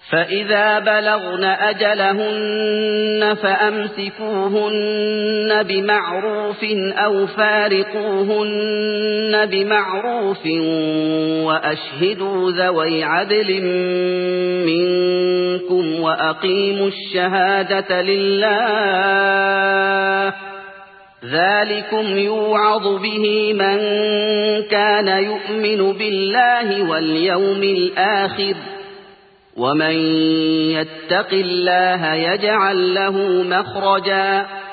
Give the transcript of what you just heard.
فإذا بلغن أجلهن فأمسكوهن بمعروف أو فارقوهن بمعروف وأشهدوا ذوي عدل منكم وأقيموا الشهادة لله ذلكم يوعظ به من كان يؤمن بالله واليوم الآخر ومن يتق الله يجعل له مخرجا